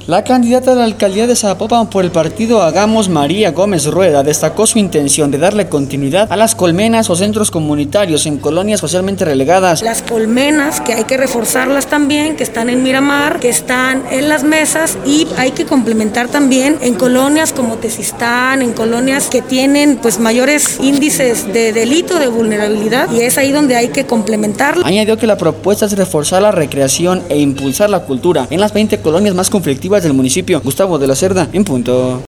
La candidata a la alcaldía de Zapopan por el partido Hagamos, María Gómez Rueda, destacó su intención de darle continuidad a las colmenas o centros comunitarios en colonias socialmente relegadas. Las colmenas, que hay que reforzarlas también, que están en Miramar, que están en Las Mesas, y hay que complementar también en colonias como Tezistán, en colonias que tienen pues mayores índices de delito, de vulnerabilidad, y es ahí donde hay que complementarlo. Añadió que la propuesta es reforzar la recreación e impulsar la cultura en las 20 colonias más conflictivas del municipio. Gustavo de la Cerda, en punto.